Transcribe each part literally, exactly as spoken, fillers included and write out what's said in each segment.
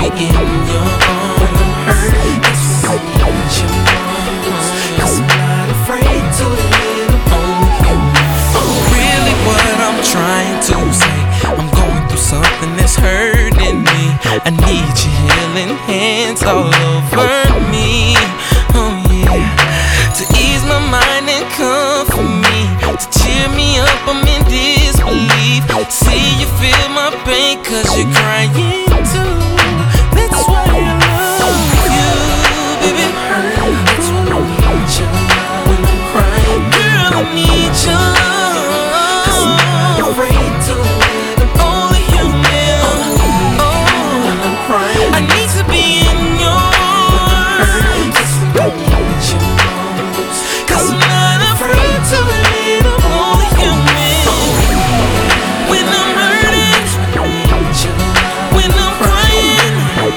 in your arms. That's when I need you most. 'Cause I'm not afraid to admit I'm only human. Really what I'm trying to say, I'm going through something that's hurting me. I need your healing hands all over me. Oh yeah, to ease my mind and comfort me, to cheer me up, I'm in disbelief. See you feel my pain 'cause you're crying too. That's why I love you, baby. That's why I need you when I'm crying. Girl, I need your love, 'cause I'm not afraid to admit I'm only human. Oh, when I'm crying, I need to be in your arms. That's why I need you most, 'cause I'm not afraid to admit I'm only human. When I'm hurting, when I'm crying,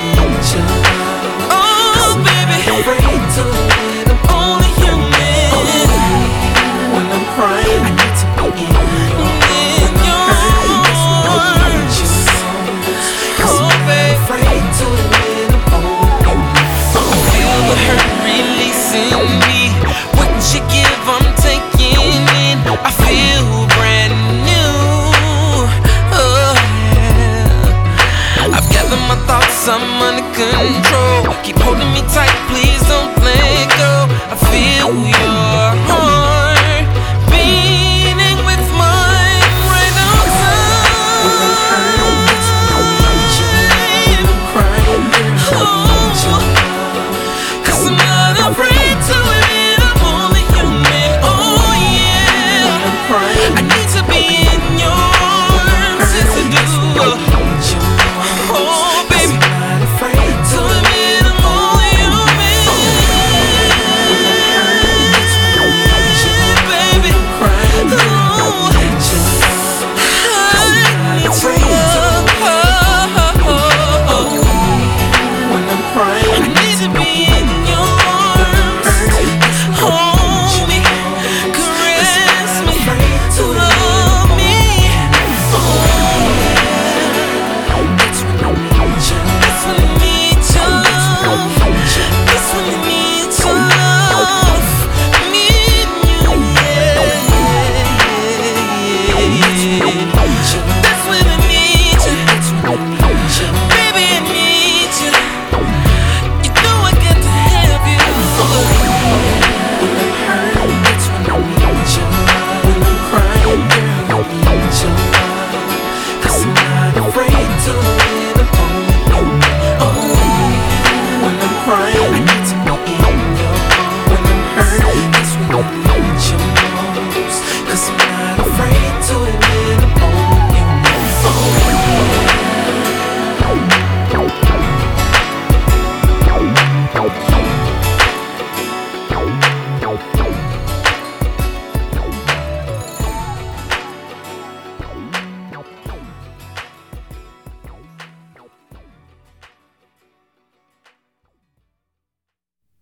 oh baby, afraid to admit I'm only human. When I'm crying, I need to be in your arms. Oh baby, afraid to admit I'm only human. I feel the hurt releasing me. What you give, I'm taking in. I feel brand new. Oh yeah. I've gathered my thoughts, I'm under control. Keep holding me tight, please don't let go. I feel your